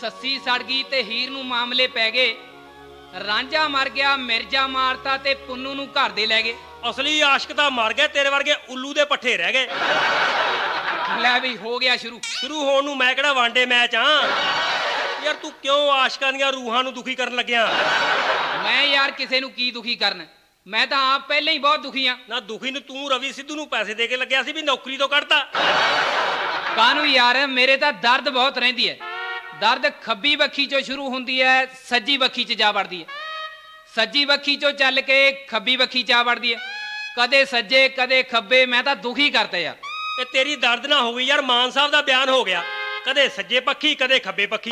ਸੱਸੀ ਸੜ ਗਈ ਤੇ ਹੀਰ ਨੂੰ ਮਾਮਲੇ ਪੈ ਗਏ। ਰਾਂਝਾ ਮਰ ਗਿਆ, ਮਿਰਜ਼ਾ ਮਾਰਤਾ ਤੇ ਪੁੰਨੂ ਨੂੰ ਘਰ ਦੇ ਲੈ ਗਏ। ਅਸਲੀ ਆਸ਼ਕ ਤਾਂ ਮਰ ਗਏ, ਤੇਰੇ ਵਰਗੇ ਉੱਲੂ ਦੇ ਪੱਠੇ ਰਹਿ ਗਏ। ਲੈ ਵੀ ਹੋ ਗਿਆ ਸ਼ੁਰੂ ਹੋਣ ਨੂੰ ਮੈਂ ਕਿਹੜਾ ਵਾਂਡੇ ਮੈਚ ਆ ਯਾਰ। ਤੂੰ ਕਿਉਂ ਆਸ਼ਕਾਂ ਦੀਆਂ ਰੂਹਾਂ ਨੂੰ ਦੁਖੀ ਕਰਨ ਲੱਗਿਆ? ਮੈਂ ਯਾਰ ਕਿਸੇ ਨੂੰ ਕੀ ਦੁਖੀ ਕਰਨ, ਮੈਂ ਤਾਂ ਆਪ ਪਹਿਲਾਂ ਹੀ ਬਹੁਤ ਦੁਖੀ ਆ। ਨਾ ਦੁਖੀ ਨੂੰ ਤੂੰ ਰਵੀ ਸਿੱਧੂ ਨੂੰ ਪੈਸੇ ਦੇ ਕੇ ਲੱਗਿਆ ਸੀ ਵੀ ਨੌਕਰੀ ਤੋਂ ਕੱਢਤਾ। ਕਾਹਨੂੰ ਯਾਰ, ਮੇਰੇ ਤਾਂ ਦਰਦ ਬਹੁਤ ਰਹਿੰਦੀ ਹੈ। ਦਰਦ ਖੱਬੀ ਵੱਖੀ ਚੋਂ ਸ਼ੁਰੂ ਹੁੰਦੀ ਹੈ, ਸੱਜੀ ਵੱਖੀ 'ਚ ਜਾ ਵੜਦੀ ਹੈ। ਸੱਜੀ ਵੱਖੀ ਚੋਂ ਚੱਲ ਕੇ ਖੱਬੀ ਵੱਖੀ 'ਚ ਆ ਵੜਦੀ ਹੈ। ਕਦੇ ਸੱਜੇ ਕਦੇ ਖੱਬੇ, ਮੈਂ ਤਾਂ ਦੁਖੀ ਕਰਤਾ ਯਾਰ। ਇਹ ਤੇਰੀ ਦਰਦ ਨਾ ਹੋ ਗਈ ਯਾਰ, ਮਾਨ ਸਾਹਿਬ ਦਾ ਬਿਆਨ ਹੋ ਗਿਆ, ਕਦੇ ਸੱਜੇ ਪੱਖੀ ਕਦੇ ਖੱਬੇ ਪੱਖੀ।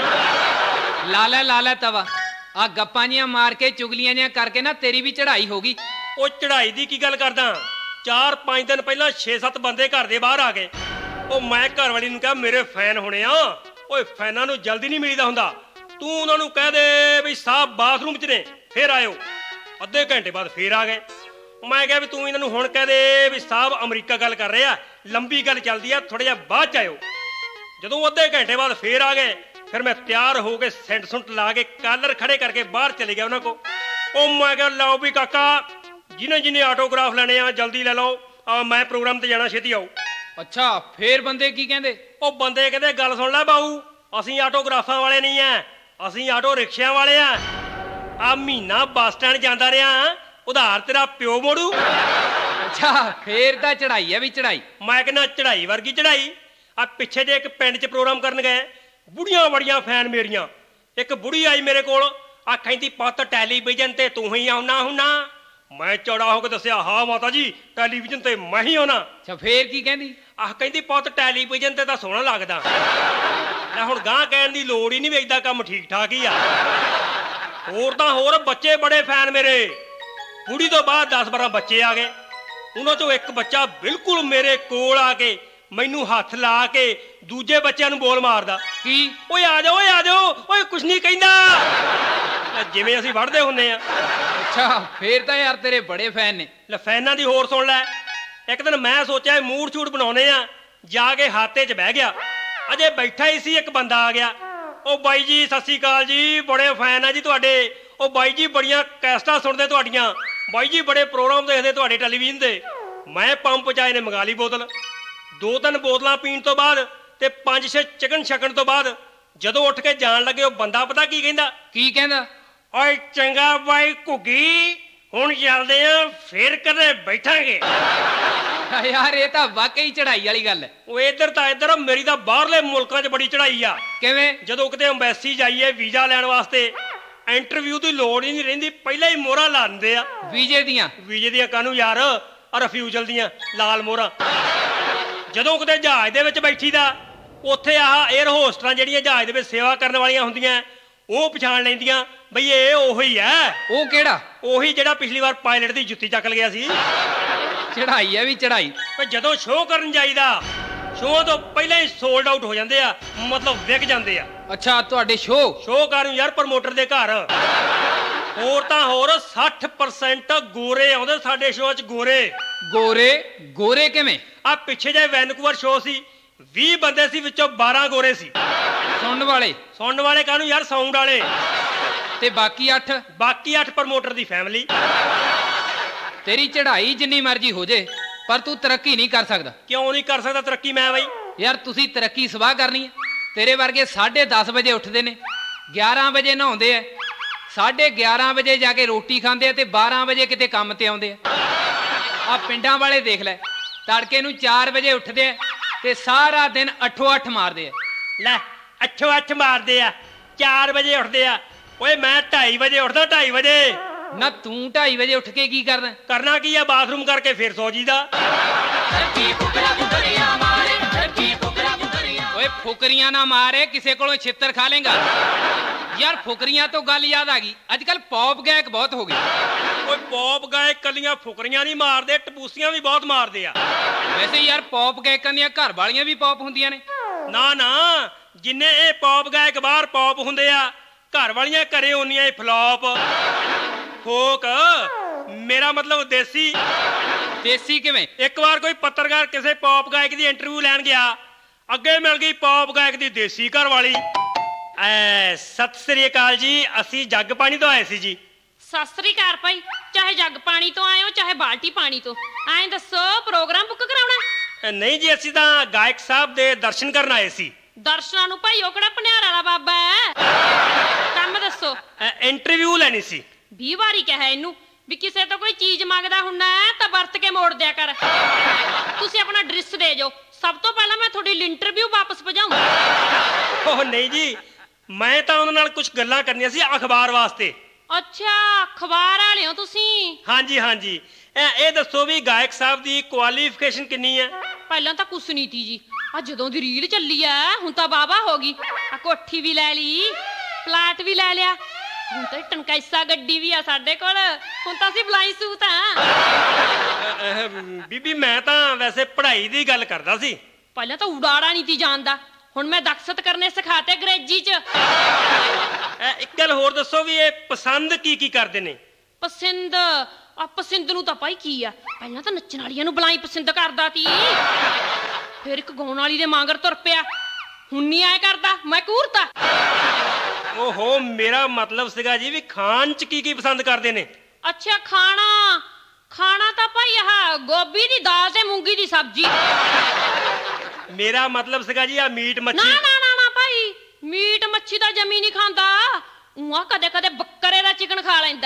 ਲਾ ਲੈ ਤਵਾ, ਆ ਗੱਪਾਂ ਜੀਆਂ ਮਾਰ ਕੇ ਚੁਗਲੀਆਂ ਜੀਆਂ ਕਰਕੇ ਨਾ ਤੇਰੀ ਵੀ ਚੜ੍ਹਾਈ ਹੋ ਗਈ। ਉਹ ਚੜ੍ਹਾਈ ਦੀ ਕੀ ਗੱਲ ਕਰਦਾ? 4-5 ਦਿਨ ਪਹਿਲਾਂ 6-7 ਬੰਦੇ ਘਰ ਦੇ ਬਾਹਰ ਆ ਗਏ। ਉਹ ਮੈਂ ਘਰ ਵਾਲੀ ਨੂੰ ਕਿਹਾ ਮੇਰੇ ਫੈਨ ਹੋਣੇ ਆ। ਓਏ ਫੈਨਾਂ ਨੂੰ ਜਲਦੀ ਨਹੀਂ ਮਿਲਦਾ ਹੁੰਦਾ, ਤੂੰ ਉਹਨਾਂ ਨੂੰ ਕਹਿ ਦੇ ਵੀ ਸਾਹਿਬ ਬਾਥਰੂਮ 'ਚ ਨੇ, ਫੇਰ ਆਇਓ। ਅੱਧੇ ਘੰਟੇ ਬਾਅਦ ਫੇਰ ਆ ਗਏ। ਮੈਂ ਕਿਹਾ ਵੀ ਤੂੰ ਇਹਨਾਂ ਨੂੰ ਹੁਣ ਕਹਿ ਦੇ ਵੀ ਸਾਹਿਬ ਅਮਰੀਕਾ ਗੱਲ ਕਰ ਰਹੇ ਆ, ਲੰਬੀ ਗੱਲ ਚੱਲਦੀ ਆ, ਥੋੜਾ ਜਿਹਾ ਬਾਅਦ 'ਚ ਆਇਓ। ਜਦੋਂ ਅੱਧੇ ਘੰਟੇ ਬਾਅਦ ਫੇਰ ਆ ਗਏ, ਫਿਰ ਮੈਂ ਤਿਆਰ ਹੋ ਕੇ ਸੈਂਟ ਸੁੰਟ ਲਾ ਕੇ ਕਾਲਰ ਖੜੇ ਕਰਕੇ ਬਾਹਰ ਚਲੇ ਗਿਆ ਉਹਨਾਂ ਕੋ। ਉਹ ਮੈਂ ਕਿਹਾ ਲਓ ਵੀ ਕਾਕਾ, ਜਿਹਨੇ ਆਟੋਗ੍ਰਾਫ ਲੈਣੇ ਆ ਜਲਦੀ ਲੈ ਲਓ, ਮੈਂ ਪ੍ਰੋਗਰਾਮ ਤੇ ਜਾਣਾ, ਛੇਤੀ ਆਓ। ਅੱਛਾ, ਫੇਰ ਬੰਦੇ ਕੀ ਕਹਿੰਦੇ? ਉਹ ਬੰਦੇ ਕਹਿੰਦੇ ਗੱਲ ਸੁਣ ਲੈ ਬਾਊ, ਅਸੀਂ ਆਟੋਗ੍ਰਾਫਾਂ ਵਾਲੇ ਨਹੀਂ ਆ, ਅਸੀਂ ਆਟੋ ਰਿਕਸ਼ਿਆਂ ਵਾਲੇ ਆ। ਆ ਮਹੀਨਾ ਬੱਸ ਸਟੈਂਡ ਜਾਂਦਾ ਰਿਹਾ, ਉਧਾਰ ਤੇਰਾ ਪਿਓ ਮੋੜੂ। ਅੱਛਾ, ਫੇਰ ਤਾਂ ਚੜ੍ਹਾਈ ਹੈ ਵੀ ਚੜ੍ਹਾਈ। ਮੈਂ ਕਹਿੰਦਾ ਚੜ੍ਹਾਈ ਵਰਗੀ ਚੜ੍ਹਾਈ। ਆ ਪਿੱਛੇ ਜੇ ਇੱਕ ਪਿੰਡ 'ਚ ਪ੍ਰੋਗਰਾਮ ਕਰਨ ਗਏ, ਬੁੜੀਆਂ ਬੜੀਆਂ ਫੈਨ ਮੇਰੀਆਂ। ਇੱਕ ਬੁੜੀ ਆਈ ਮੇਰੇ ਕੋਲ, ਆ ਕਹਿੰਦੀ ਪੁੱਤ ਟੈਲੀਵਿਜ਼ਨ ਤੇ ਤੂੰ ਹੀ ਆਉਣਾ ਹੁੰਨਾ। ਮੈਂ ਚੌੜਾ ਹੋ ਕੇ ਦੱਸਿਆ, ਹਾਂ ਮਾਤਾ ਜੀ ਟੈਲੀਵਿਜ਼ਨ ਤੇ ਮੈਂ ਹੀ ਆਉਣਾ। ਅੱਛਾ, ਫੇਰ ਕੀ ਕਹਿੰਦੀ? ਆਹ ਕਹਿੰਦੀ ਪੁੱਤ ਟੈਲੀਵਿਜ਼ਨ ਤੇ ਤਾਂ ਸੋਹਣਾ ਲੱਗਦਾ। ਲੈ ਹੁਣ ਗਾਂ ਕਹਿਣ ਦੀ ਲੋੜ ਹੀ ਨਹੀਂ, ਵੇਚਦਾ ਕੰਮ ਠੀਕ ਠਾਕ ਹੀ ਆ। ਹੋਰ ਤਾਂ ਹੋਰ ਬੱਚੇ ਬੜੇ ਫੈਨ ਮੇਰੇ। ਬੁੜੀ ਤੋਂ ਬਾਅਦ 10-12 ਬੱਚੇ ਆ ਗਏ। ਉਹਨਾਂ ਚੋਂ ਇੱਕ ਬੱਚਾ ਬਿਲਕੁਲ ਮੇਰੇ ਕੋਲ ਆ ਕੇ ਮੈਨੂੰ ਹੱਥ ਲਾ ਕੇ ਦੂਜੇ ਬੱਚਿਆਂ ਨੂੰ ਬੋਲ ਮਾਰਦਾ। ਕੀ? ਓਏ ਆ ਜਾਓ, ਓਏ ਆ ਜਾਓ, ਓਏ ਕੁਛ ਨਹੀਂ ਕਹਿੰਦਾ, ਜਿਵੇਂ ਅਸੀਂ ਵੜਦੇ ਹੁੰਦੇ ਆ। ਅੱਛਾ, ਫੇਰ ਤਾਂ ਯਾਰ ਤੇਰੇ ਬੜੇ ਫੈਨ ਨੇ। ਲੈ ਫੈਨਾਂ ਦੀ ਹੋਰ ਸੁਣ ਲੈ। ਇੱਕ ਦਿਨ ਮੈਂ ਸੋਚਿਆ ਮੂਡ ਛੂਟ ਬਣਾਉਣੇ ਆ, ਜਾ ਕੇ ਹਾਤੇ 'ਚ ਬਹਿ ਗਿਆ। ਅਜੇ ਬੈਠਾ ਹੀ ਸੀ, ਇੱਕ ਬੰਦਾ ਆ ਗਿਆ। ਉਹ ਬਾਈ ਜੀ ਸਤਿ ਸ਼੍ਰੀ ਅਕਾਲ ਜੀ, ਬੜੇ ਫੈਨ ਆ ਜੀ ਤੁਹਾਡੇ। ਉਹ ਬਾਈ ਜੀ ਬੜੀਆਂ ਕੈਸਟਾਂ ਸੁਣਦੇ ਤੁਹਾਡੀਆਂ, ਬਾਈ ਜੀ ਬੜੇ ਪ੍ਰੋਗਰਾਮ ਦੇਖਦੇ ਤੁਹਾਡੇ ਟੈਲੀਵਿਜ਼ਨ ਦੇ। ਮੈਂ ਪੰਪ 'ਚ ਆਏ ਨੇ ਮੰਗਾ ਲਈ ਬੋਤਲ। 2-3 ਬੋਤਲਾਂ ਪੀਣ ਤੋਂ ਬਾਅਦ ਤੇ 5-6 ਚਿਕਨ ਛਕਣ ਤੋਂ ਬਾਅਦ ਜਦੋਂ ਉੱਠ ਕੇ ਜਾਣ ਲੱਗੇ, ਉਹ ਬੰਦਾ ਪਤਾ ਕੀ ਕਹਿੰਦਾ? ਕੀ ਕਹਿੰਦਾ? ਓਏ ਚੰਗਾ ਬਾਈ ਘੁੱਗੀ, ਹੁਣ ਚੱਲਦੇ ਆ, ਫੇਰ ਕਦੇ ਬੈਠਾਂਗੇ। ਯਾਰ ਇਹ ਤਾਂ ਵਾਕਈ ਚੜ੍ਹਾਈ ਵਾਲੀ ਗੱਲ ਹੈ। ਉਹ ਇੱਧਰ ਤਾਂ ਇੱਧਰ, ਮੇਰੀ ਤਾਂ ਬਾਹਰਲੇ ਮੁਲਕਾਂ 'ਚ ਬੜੀ ਚੜ੍ਹਾਈ ਆ। ਕਿਵੇਂ? ਜਦੋਂ ਕਿਤੇ ਅੰਬੈਸੀ ਜਾਈਏ ਵੀਜ਼ਾ ਲੈਣ ਵਾਸਤੇ, ਇੰਟਰਵਿਊ ਦੀ ਲੋੜ ਹੀ ਨਹੀਂ ਰਹਿੰਦੀ, ਪਹਿਲਾਂ ਹੀ ਮੋਹਰਾਂ ਲਾ ਦਿੰਦੇ ਆ। ਵੀਜ਼ੇ ਦੀਆਂ ਕਾਹਨੂੰ ਯਾਰ, ਰਿਫਿਊਜਲ ਦੀਆਂ ਲਾਲ ਮੋਹਰਾਂ। ਜਦੋਂ ਕਿਤੇ ਜਹਾਜ਼ ਦੇ ਵਿੱਚ ਬੈਠੀ ਦਾ, ਉੱਥੇ ਆਹ 에ਅਰ ਹੋਸਟਰਾਂ ਜਿਹੜੀਆਂ ਜਹਾਜ਼ ਦੇ ਵਿੱਚ ਸੇਵਾ ਕਰਨ ਵਾਲੀਆਂ ਹੁੰਦੀਆਂ, ਉਹ ਪਛਾਣ ਲੈਂਦੀਆਂ ਬਈ ਇਹ ਉਹੀ ਹੈ। ਉਹ ਕਿਹੜਾ? ਉਹੀ ਜਿਹੜਾ ਪਿਛਲੀ ਵਾਰ ਪਾਇਲਟ ਦੀ ਜੁੱਤੀ ਚੱਕ ਲਿਆ ਸੀ। ਚੜ੍ਹਾਈ ਹੈ ਵੀ ਚੜ੍ਹਾਈ। ਪਰ ਜਦੋਂ ਸ਼ੋਅ ਕਰਨ ਜਾਈਦਾ, ਸ਼ੋਅ ਤੋਂ ਪਹਿਲਾਂ ਹੀ ਸੋਲਡ ਆਊਟ ਹੋ ਜਾਂਦੇ ਆ, ਮਤਲਬ ਵਿਕ ਜਾਂਦੇ ਆ। ਅੱਛਾ, ਤੁਹਾਡੇ ਸ਼ੋਅ ਕਰਨ ਯਾਰ ਪ੍ਰਮੋਟਰ ਦੇ ਘਰ। ਹੋਰ ਤਾਂ ਹੋਰ 60% ਗੋਰੇ ਆਉਂਦੇ ਸਾਡੇ ਸ਼ੋਅ 'ਚ। ਗੋਰੇ ਕਿਵੇਂ? ਆ ਪਿੱਛੇ ਜੇ ਵੈਨਕੂਵਰ ਸ਼ੋਅ ਸੀ, 20 ਬੰਦੇ ਸੀ, ਵਿੱਚੋਂ 12 ਗੋਰੇ ਸੀ। ਸੁਣਨ ਵਾਲੇ ਕਾਹਨੂੰ ਯਾਰ, ਸਾਊਂਡ ਵਾਲੇ। ਤੇ ਬਾਕੀ 8 ਪ੍ਰਮੋਟਰ ਦੀ ਫੈਮਿਲੀ। ਤੇਰੀ ਚੜ੍ਹਾਈ ਜਿੰਨੀ ਮਰਜ਼ੀ ਹੋ ਜੇ, ਪਰ ਤੂੰ ਤਰੱਕੀ ਨਹੀਂ ਕਰ ਸਕਦਾ। ਕਿਉਂ ਨਹੀਂ ਕਰ ਸਕਦਾ ਤਰੱਕੀ ਮੈਂ ਬਈ? ਯਾਰ ਤੁਸੀਂ ਤਰੱਕੀ ਸਵਾਹ ਕਰਨੀ ਹੈ। ਤੇਰੇ ਵਰਗੇ 10:30 ਵਜੇ ਉੱਠਦੇ ਨੇ, 11 ਵਜੇ ਨਹਾਉਂਦੇ ਆ, 11:30 ਵਜੇ ਜਾ ਕੇ ਰੋਟੀ ਖਾਂਦੇ ਆ, ਤੇ 12 ਵਜੇ ਕਿਤੇ ਕੰਮ ਤੇ ਆਉਂਦੇ ਆ। ਆ ਪਿੰਡਾਂ ਵਾਲੇ ਦੇਖ ਲੈ, ਤੜਕੇ ਨੂੰ 4 ਵਜੇ ਉੱਠਦੇ ਆ ਤੇ ਸਾਰਾ ਦਿਨ 8-8 ਮਾਰਦੇ ਆ। ਲੈ 8-8 ਮਾਰਦੇ ਆ, 4 ਵਜੇ ਉੱਠਦੇ ਆ। ਓਏ ਮੈਂ 2:30 ਵਜੇ ਉੱਠਦਾ। 2:30 ਵਜੇ ਨਾ ਤੂੰ 2:30 ਵਜੇ ਉੱਠ ਕੇ ਕੀ ਕਰਨਾ ਕੀ ਆ? ਬਾਥਰੂਮ ਕਰਕੇ ਫਿਰ ਸੌ ਜੀਦਾ। ਓਏ ਫੁਕਰੀਆਂ ਨਾ ਮਾਰੇ, ਕਿਸੇ ਕੋਲੋਂ ਛਿੱਤਰ ਖਾ ਲੇਗਾ। ਯਾਰ ਫੁਕਰੀਆਂ ਤੋਂ ਗੱਲ ਯਾਦ ਆ ਗਈ, ਅੱਜ ਕੱਲ ਪੌਪ ਗਾਇਕ ਬਹੁਤ ਹੋ ਗਏ। ਓਏ ਪੌਪ ਗਾਇਕ ਕੱਲੀਆਂ ਫੁਕਰੀਆਂ ਨਹੀਂ ਮਾਰਦੇ, ਟਪੂਸੀਆਂ ਵੀ ਬਹੁਤ ਮਾਰਦੇ ਆ। ਵੈਸੇ ਯਾਰ ਪੌਪ ਗਾਇਕਾਂ ਦੀਆਂ ਘਰ ਵਾਲੀਆਂ ਵੀ ਪੌਪ ਹੁੰਦੀਆਂ ਨੇ। ਨਾ ਜਿੰਨੇ ਇਹ ਪੌਪ ਗਾਇਕ ਬਾਹਰ ਪੌਪ ਹੁੰਦੇ ਆ, ਘਰ ਵਾਲੀਆਂ ਘਰੇ ਹੁੰਦੀਆਂ ਇਹ ਫਲੌਪ। ਫੋਕ ਮੇਰਾ ਮਤਲਬ ਦੇਸੀ ਕਿਵੇਂ? ਇੱਕ ਵਾਰ ਕੋਈ ਪੱਤਰਕਾਰ ਕਿਸੇ ਪੌਪ ਗਾਇਕ ਦੀ ਇੰਟਰਵਿਊ ਲੈਣ ਗਿਆ, ਅੱਗੇ ਮਿਲ ਗਈ ਪੌਪ ਗਾਇਕ ਦੀ ਦੇਸੀ ਘਰ ਵਾਲੀ। ਸਤਿ ਸ੍ਰੀ ਅਕਾਲ ਜੀ, ਅਸੀਂ ਜੱਗ ਪਾਣੀ ਤੋਂ ਆਏ ਸੀ ਜੀ। ਸਤਿ ਸ੍ਰੀ ਅਕਾਲ ਭਾਈ, ਚਾਹੇ ਜੱਗ ਪਾਣੀ ਤੋਂ ਆਏ ਹੋ ਚਾਹੇ ਬਾਲਟੀ ਪਾਣੀ ਤੋਂ। ਐਂ ਦੱਸੋ, ਪ੍ਰੋਗਰਾਮ ਬੁੱਕ ਕਰਾਉਣਾ? ਨਹੀਂ ਜੀ, ਅਸੀਂ ਤਾਂ ਗਾਇਕ ਸਾਹਿਬ ਦੇ ਦਰਸ਼ਨ ਕਰਨ ਆਏ ਸੀ। ਦਰਸ਼ਨਾਂ ਨੂੰ ਭਾਈ ਉਹ ਕਿਹੜਾ ਭਨਿਆਰ ਵਾਲਾ ਬਾਬਾ ਹੈ? ਕੰਮ ਦੱਸੋ। ਇੰਟਰਵਿਊ ਲੈਣੀ ਸੀ। 20 ਵਾਰੀ ਕਿਹਾ ਇਹਨੂੰ ਵੀ ਕਿਸੇ ਤੋਂ ਕੋਈ ਚੀਜ਼ ਮੰਗਦਾ ਹੁੰਨਾ ਤਾਂ ਵਰਤ ਕੇ ਮੋੜ ਦਿਆ ਕਰ। ਤੁਸੀਂ ਆਪਣਾ ਐਡਰੈਸ ਦੇ ਜਾਓ, ਸਭ ਤੋਂ ਪਹਿਲਾਂ ਮੈਂ ਤੁਹਾਡੀ ਇੰਟਰਵਿਊ ਵਾਪਸ ਭਜਾਉਂਗਾ। ਉਹ ਨਹੀਂ ਜੀ, ਮੈਂ ਤਾਂ ਉਹਨਾਂ ਨਾਲ ਕੁਝ ਗੱਲਾਂ ਕਰਨੀਆਂ ਸੀ ਅਖਬਾਰ ਵਾਸਤੇ। ਅੱਛਾ, ਅਖਬਾਰ ਵਾਲੇ ਹੋ ਤੁਸੀਂ? ਹਾਂਜੀ ਹਾਂਜੀ। ਇਹ ਦੱਸੋ ਵੀ ਗਾਇਕ ਸਾਹਿਬ ਦੀ ਕੁਆਲੀਫਿਕੇਸ਼ਨ ਕਿੰਨੀ ਹੈ? ਪਹਿਲਾਂ ਤਾਂ ਕੁਛ ਨਹੀਂ ਤੀ ਜੀ, ਆ ਜਦੋਂ ਦੀ ਰੀਲ ਚੱਲੀ ਆ ਹੁਣ ਤਾਂ ਬਾਬਾ ਹੋ ਗਈ। ਆ ਕੋਠੀ ਵੀ ਲੈ ਲਈ, ਪਲਾਟ ਵੀ ਲੈ ਲਿਆ, ਹੁਣ ਤਾਂ ਟਨਕੈਸਾ ਗੱਡੀ ਵੀ ਆ ਸਾਡੇ ਕੋਲ। ਹੁਣ ਤਾਂ ਅਸੀਂ ਬਲਾਈ ਸੂਤ ਆ। ਬੀਬੀ ਮੈਂ ਤਾਂ ਵੈਸੇ ਪੜ੍ਹਾਈ ਦੀ ਗੱਲ ਕਰਦਾ ਸੀ। ਪਹਿਲਾਂ ਤਾਂ ਉਡਾੜਾ ਨਹੀਂ ਤੀ ਜਾਣਦਾ, ਹੁਣ ਮੈਂ ਦਕਸ਼ਤ ਕਰਨੇ ਸਿਖਾਤੇ ਅੰਗਰੇਜ਼ੀ ਚ। ਇੱਕ ਗੱਲ ਹੋਰ ਦੱਸੋ ਵੀ ਇਹ ਪਸੰਦ ਕੀ ਕਰਦੇ ਨੇ? ਪਸੰਦ ਆ, ਪਸੰਦ ਨੂੰ ਤਾਂ ਭਾਈ ਕੀ ਆ, ਪਹਿਲਾਂ ਤਾਂ ਨੱਚਣ ਵਾਲੀਆਂ ਨੂੰ ਬਲਾਈ ਪਸੰਦ ਕਰਦਾ ਤੀ, ਫਿਰ ਇੱਕ ਗਾਉਣ ਵਾਲੀ ਦੇ ਮਾਂਗਰ ਤੁਰ ਪਿਆ, ਹੁਣ ਨਹੀਂ ਆਇਆ ਕਰਦਾ, ਮੈਂ ਕੂਰਤਾ। ਓਹੋ, ਮੇਰਾ ਮਤਲਬ ਸੀਗਾ ਜੀ ਵੀ ਖਾਣ ਚ ਕੀ ਪਸੰਦ ਕਰਦੇ ਨੇ? ਅੱਛਾ, ਖਾਣਾ ਤਾਂ ਭਾਈ ਆਹ ਗੋਭੀ ਦੀ ਦਾਲ ਤੇ ਮੂੰਗੀ ਦੀ ਸਬਜ਼ੀ। ਮੇਰਾ ਮਤਲਬ ਸੀਗਾ ਜੀ ਆ ਮੀਟ ਨਾ ਮੱਛੀ। ਨਾ ਨਾ ਨਾ ਭਾਈ, ਮੀਟ ਮੱਛੀ ਤਾਂ ਜਮੀ ਨਹੀਂ ਖਾਂਦਾ, ਉਹਾਂ ਕਦੇ ਕਦੇ ਬੱਕਰੇ ਦਾ ਚਿਕਨ ਖਾ ਲੈਂਦਾ।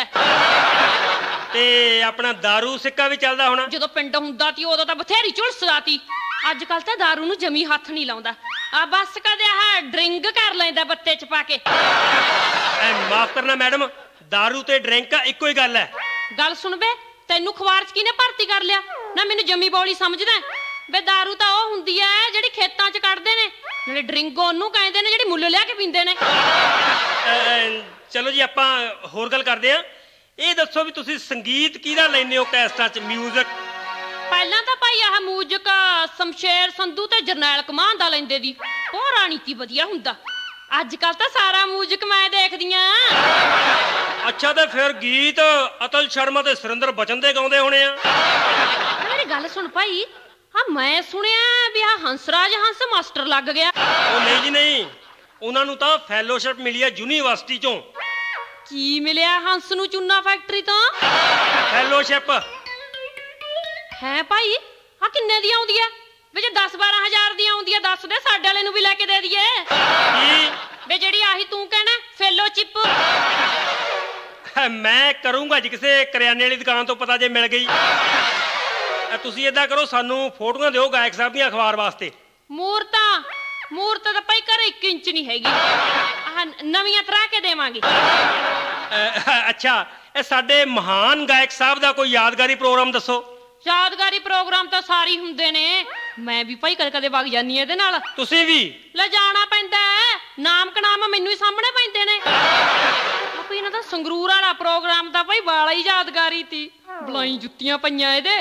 ਤੇ ਆਪਣਾ ਦਾਰੂ ਸਿੱਕਾ ਵੀ ਚੱਲਦਾ ਹੋਣਾ? ਜਦੋਂ ਪਿੰਡ ਹੁੰਦਾ ਤੀ ਉਦੋਂ ਤਾਂ ਬਥੇਰੀ ਝੁਲਸਦਾ ਤੀ, ਅੱਜ ਕੱਲ ਤਾਂ ਦਾਰੂ ਨੂੰ ਜਮੀ ਹੱਥ ਨਹੀਂ ਲਾਉਂਦਾ। ਆ ਬਸ ਕਦੇ ਆਹ ਡਰਿੰਕ ਕਰ ਲੈਂਦਾ ਬੱਤੇ ਚ ਪਾ ਕੇ। ਮਾਫ ਕਰਨਾ ਮੈਡਮ, ਦਾਰੂ ਤੇ ਡਰਿੰਕ ਇੱਕੋ ਹੀ ਗੱਲ ਹੈ। ਗੱਲ ਸੁਣ ਬੇ, ਤੈਨੂੰ ਅਖਬਾਰ ਚ ਕਿਹਨੇ ਭਰਤੀ ਕਰ ਲਿਆ? ਨਾ ਮੈਨੂੰ ਜਮੀ ਬੌਲੀ ਸਮਝਦਾ ਬੇ? ਦਾਰੂ ਤਾਂ ਉਹ ਹੁੰਦੀ ਐ ਜਿਹੜੀ ਖੇਤਾਂ ਚ ਕੱਢਦੇ ਨੇ, ਨਾਲੇ ਡਰਿੰਕ ਉਹਨੂੰ ਕਹਿੰਦੇ ਨੇ ਜਿਹੜੀ ਮੁੱਲ ਲਿਆ ਕੇ ਪੀਂਦੇ ਨੇ। ਚਲੋ ਜੀ, ਆਪਾਂ ਹੋਰ ਗੱਲ ਕਰਦੇ ਆਂ। ਇਹ ਦੱਸੋ ਵੀ ਤੁਸੀਂ ਸੰਗੀਤ ਕਿਹਦਾ ਲੈਂਦੇ ਹੋ ਕੈਸਟਾਂ ਚ, ਮਿਊਜ਼ਿਕ? ਪਹਿਲਾਂ ਤਾਂ ਭਾਈ ਆਹ ਮੂਜਿਕ ਸ਼ਮਸ਼ੇਰ ਸੰਧੂ ਤੇ ਜਰਨੈਲ ਕਮਾਨ ਦਾ ਲੈਂਦੇ ਦੀ, ਉਹ ਰਾਣੀ ਤੀ ਵਧੀਆ ਹੁੰਦਾ। ਅੱਜ ਕੱਲ ਤਾਂ ਸਾਰਾ ਮੂਜਿਕ ਮੈਂ ਦੇਖਦੀ ਆਂ। ਅੱਛਾ, ਤੇ ਫਿਰ ਗੀਤ ਅਤਲ ਸ਼ਰਮਾ ਤੇ ਸੁਰਿੰਦਰ ਬਚਨ ਦੇ ਗਾਉਂਦੇ ਹੋਣੇ ਆ। ਮੇਰੀ ਗੱਲ ਸੁਣ ਭਾਈ, ਹਾਂ ਮੈਂ ਸੁਣਿਆ ਵੀ ਆਹ ਹੰਸਰਾਜ ਹੰਸ ਮਾਸਟਰ ਲੱਗ ਗਿਆ। ਉਹ ਨਹੀਂ ਜੀ ਨਹੀਂ, ਉਹਨਾਂ ਨੂੰ ਤਾਂ ਫੈਲੋਸ਼ਿਪ ਮਿਲੀ ਹੈ ਯੂਨੀਵਰਸਿਟੀ ਚੋਂ। ਕੀ ਮਿਲਿਆ ਹੰਸ ਨੂੰ ਚੂਨਾ ਫੈਕਟਰੀ ਤੋਂ? ਫੈਲੋਸ਼ਿਪ ਹੈ ਭਾਈ, ਆ ਕਿੰਨੇ ਦੀ ਆਉਂਦੀ ਆ? ਵੇ ਜੇ 10-12 ਹਜ਼ਾਰ ਦੀ ਆਉਂਦੀ ਆ ਦੱਸ ਦੇ, ਸਾਡੇ ਵਾਲੇ ਨੂੰ ਵੀ ਲੈ ਕੇ ਦੇ ਦਈਏ। ਕੀ? ਵੇ ਜਿਹੜੀ ਆਹੀ ਤੂੰ ਕਹਿਣਾ ਫੈਲੋਸ਼ਿਪ। ਮੈਂ ਕਰੂੰਗਾ ਜੀ ਕਿਸੇ ਕਰਿਆਨੇ ਵਾਲੀ ਦੁਕਾਨ ਤੋਂ ਪਤਾ ਜੇ ਮਿਲ ਗਈ। ਤੁਸੀਂ ਏਦਾਂ ਕਰੋ, ਸਾਨੂੰ ਫੋਟੋਆਂ ਦਿਓ ਗਾਇਕ ਸਾਹਿਬ ਦੀਆਂ ਅਖਬਾਰ ਵਾਸਤੇ। ਮੂਰਤ ਤਾਂ ਭਾਈ ਘਰੇ 1 ਇੰਚ ਨਹੀਂ ਹੈਗੀ, ਆਹ ਨਵੀਆਂ ਤਰਾ ਕੇ ਦੇਵਾਂਗੇ। ਅੱਛਾ, ਇਹ ਸਾਡੇ ਮਹਾਨ ਗਾਇਕ ਸਾਹਿਬ ਦਾ ਕੋਈ ਯਾਦਗਾਰੀ ਪ੍ਰੋਗਰਾਮ ਦੱਸੋ। ਯਾਦਗਾਰੀ ਪ੍ਰੋਗਰਾਮ ਤਾਂ ਸਾਰੇ ਹੁੰਦੇ ਨੇ, ਮੈਂ ਵੀ ਭਾਈ ਕਦੇ ਕਦੇ ਵਗ ਜਾਂਦੀ ਇਹਦੇ ਨਾਲ। ਤੁਸੀਂ ਵੀ? ਲੈ ਜਾਣਾ ਪੈਂਦਾ, ਨਾਮ ਕਨਾਮ ਮੈਨੂੰ ਹੀ ਸਾਹਮਣੇ ਪੈਂਦੇ ਨੇ। ਆਪੇ ਇਹਨਾਂ ਦਾ ਸੰਗਰੂਰ ਵਾਲਾ ਪ੍ਰੋਗਰਾਮ ਤਾਂ ਭਾਈ ਬਾਲਾ ਹੀ ਯਾਦਗਾਰੀ ਤੀ, ਬਲਾਈ ਜੁੱਤੀਆਂ ਪਈਆਂ ਇਹਦੇ।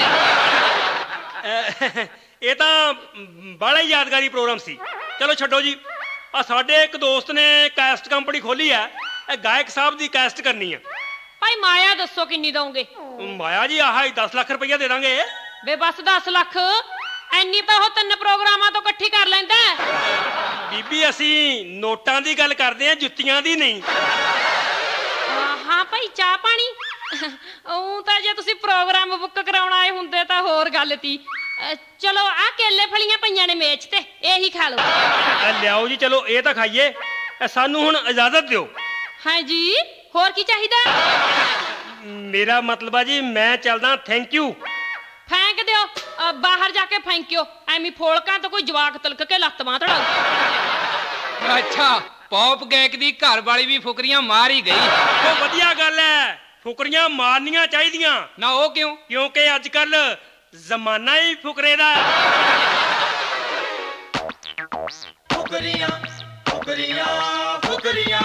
ਇਹ ਤਾਂ ਬੜਾ ਹੀ ਯਾਦਗਾਰੀ ਪ੍ਰੋਗਰਾਮ ਸੀ। ਚਲੋ ਛੱਡੋ ਜੀ, ਆ ਸਾਡੇ ਇੱਕ ਦੋਸਤ ਨੇ ਕੈਸਟ ਕੰਪਨੀ ਖੋਲੀ ਆ, ਇਹ ਗਾਇਕ ਸਾਹਿਬ ਦੀ ਕੈਸਟ ਕਰਨੀ ਆ। ਭਾਈ ਮਾਇਆ ਦੱਸੋ ਕਿੰਨੀ ਦਓਗੇ? ਮਾਇਆ ਜੀ ਆਹ 10 ਲੱਖ ਰੁਪਈਆ ਦੇ ਦਾਂਗੇ। ਵੇ ਬਸ 10 ਲੱਖ, ਐਨੀ ਤਾਂ ਉਹ 3 ਪ੍ਰੋਗਰਾਮਾਂ ਤੋਂ ਇਕੱਠੀ ਕਰ ਲੈਂਦਾ। ਬੀਬੀ ਅਸੀਂ ਨੋਟਾਂ ਦੀ ਗੱਲ ਕਰਦੇ ਆ, ਜੁੱਤੀਆਂ ਦੀ ਨਹੀਂ। ਹਾਂ ਭਾਈ, ਚਾਹ ਪਾਣੀ? ਉਹ ਤਾਂ ਜੇ ਤੁਸੀਂ ਪ੍ਰੋਗਰਾਮ ਬੁੱਕ ਕਰਾਉਣ ਆਏ ਹੁੰਦੇ ਤਾਂ ਹੋਰ ਗੱਲ ਤੀ। ਚਲੋ ਆ ਕੇਲੇ ਫਲੀਆਂ ਪਈਆਂ ਨੇ ਮੇਜ਼ ਤੇ, ਇਹੀ ਖਾ ਲਓ। ਲਿਆਓ ਜੀ, ਚਲੋ ਇਹ ਤਾਂ ਖਾਈਏ। ਸਾਨੂੰ ਹੁਣ ਇਜਾਜ਼ਤ ਦਿਓ। ਹਾਂ ਜੀ, ਹੋਰ ਕੀ ਚਾਹੀਦਾ? ਮੇਰਾ ਮਤਲਬ ਆ ਜੀ, ਮੈਂ ਚੱਲਦਾ। Thank you. ਫੈਂਕ ਦਿਓ, ਬਾਹਰ ਜਾ ਕੇ ਫੈਂਕਿਓ, ਐਵੇਂ ਫੋਲਕਾਂ ਤੋਂ ਕੋਈ ਜਵਾਕ ਤਲਕ ਕੇ ਲੱਤ ਬਾਂਹ ਤੜਾਊ। ਅੱਛਾ, ਪੌਪ ਗਾਇਕ ਦੀ ਘਰ ਵਾਲੀ ਵੀ ਫੁਕਰੀਆਂ ਮਾਰ ਹੀ ਗਈ। ਉਹ ਵਧੀਆ ਗੱਲ ਹੈ, ਫੁਕਰੀਆਂ ਮਾਰਨੀਆਂ ਚਾਹੀਦੀਆਂ। ਨਾ ਉਹ ਕਿਉਂ? ਕਿਉਂਕਿ ਅੱਜ ਕੱਲ ਜ਼ਮਾਨਾ ਹੀ ਫੁਕਰੇ ਦਾ। ਫੁਕਰੀਆਂ ਫੁਕਰੀਆਂ ਫੁਕਰੀਆਂ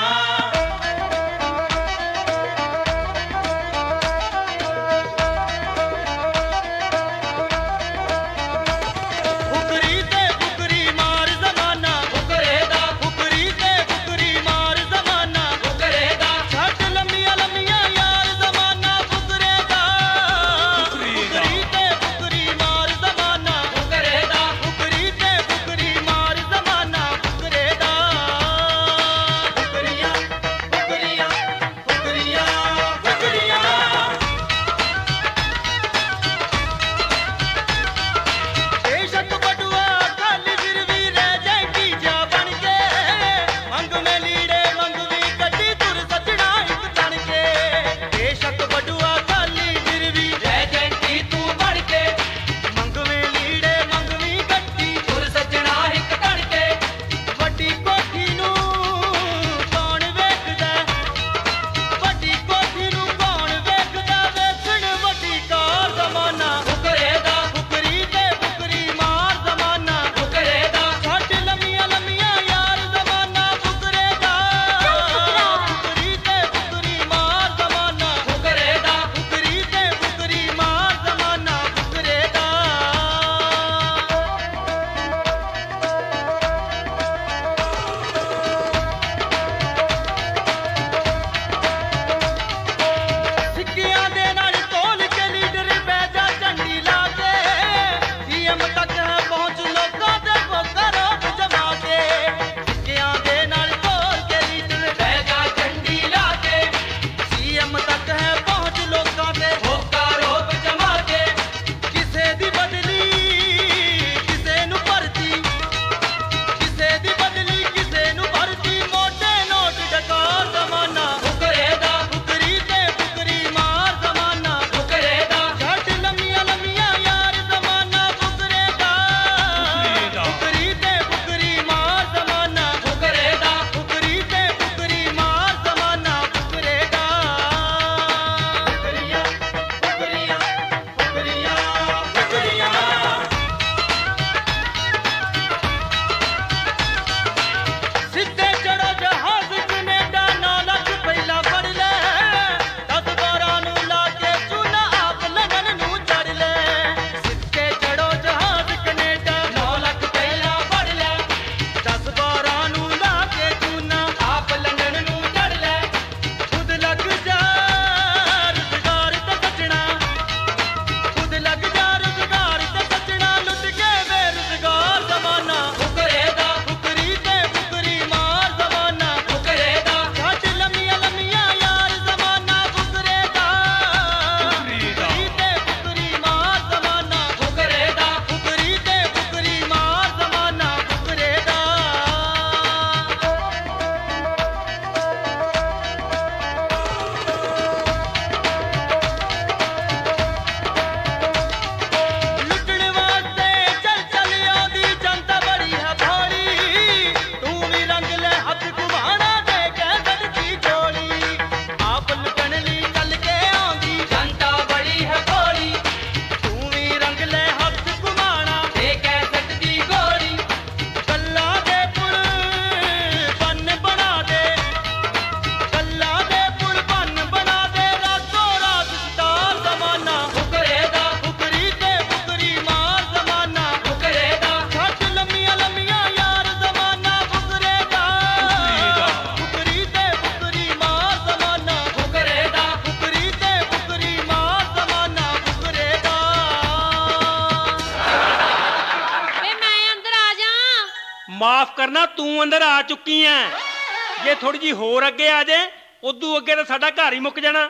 ਮਾਫ ਕਰਨਾ, ਤੂੰ ਅੰਦਰ ਆ ਚੁੱਕੀ ਐ। ਜੇ ਥੋੜੀ ਜੀ ਹੋਰ ਅੱਗੇ ਆ ਜੇ, ਉਦੋਂ ਅੱਗੇ ਤਾਂ ਸਾਡਾ ਘਰ ਹੀ ਮੁੱਕ ਜਾਣਾ।